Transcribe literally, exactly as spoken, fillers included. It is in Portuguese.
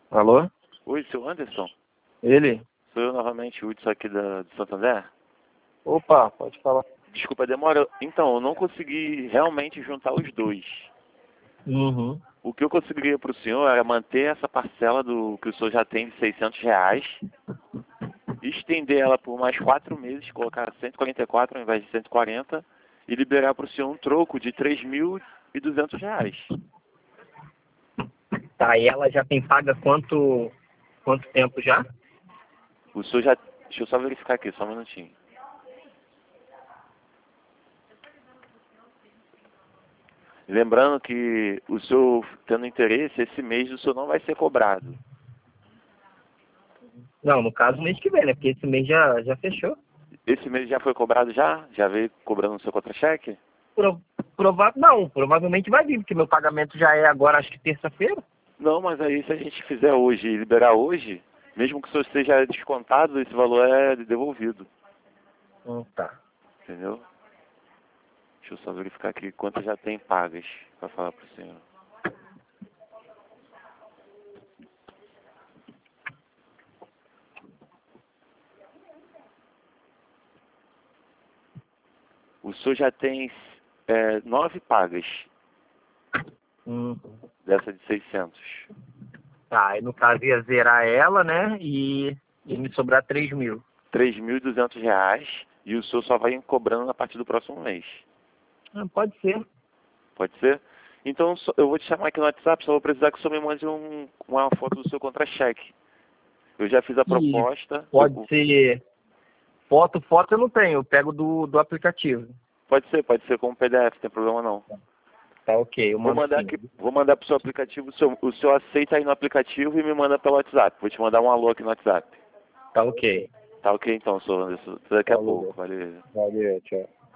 Alô? Oi, seu Anderson? Ele? Sou eu novamente, o Hudson aqui da, de Santander. Opa, pode falar. Desculpa a demora. Então, eu não consegui realmente juntar os dois. Uhum. O que eu conseguiria para o senhor era manter essa parcela do que o senhor já tem de seiscentos reais, estender ela por mais quatro meses, colocar cento e quarenta e quatro ao invés de cento e quarenta e liberar para o senhor um troco de três mil e duzentos reais. Tá, e ela já tem paga quanto, quanto tempo já? O senhor já... Deixa eu só verificar aqui, só um minutinho. Lembrando que o senhor tendo interesse, esse mês o senhor não vai ser cobrado. Não, no caso mês que vem, né? Porque esse mês já, já fechou. Esse mês já foi cobrado já? Já veio cobrando o seu contra-cheque? Pro, prova não, provavelmente vai vir, porque meu pagamento já é agora, acho que terça-feira. Não, mas aí se a gente fizer hoje e liberar hoje, mesmo que o senhor esteja descontado, esse valor é devolvido. Hum, tá. Entendeu? Deixa eu só verificar aqui quantas já tem pagas para falar para o senhor. O senhor já tem é, nove pagas Hum. dessa de seiscentos. Tá, aí no caso ia zerar ela, né? E, e me sobrar três mil. três mil e duzentos reais e o senhor só vai cobrando a partir do próximo mês. Ah, pode ser. Pode ser? Então só- eu vou te chamar aqui no WhatsApp, só vou precisar que o senhor me mande um, uma foto do seu contra-cheque. Eu já fiz a E proposta. pode eu- ser foto, foto eu não tenho, eu pego do, do aplicativo. pode ser, pode ser com P D F, não tem problema não. Tá, ok, eu Vou mando mandar sim. aqui, vou mandar pro seu aplicativo, o senhor, o senhor aceita aí no aplicativo e me manda pelo WhatsApp. Vou te mandar um alô aqui no WhatsApp. Tá ok. Tá ok então, senhor Anderson. Até daqui a Falou. pouco, valeu. Valeu, tchau.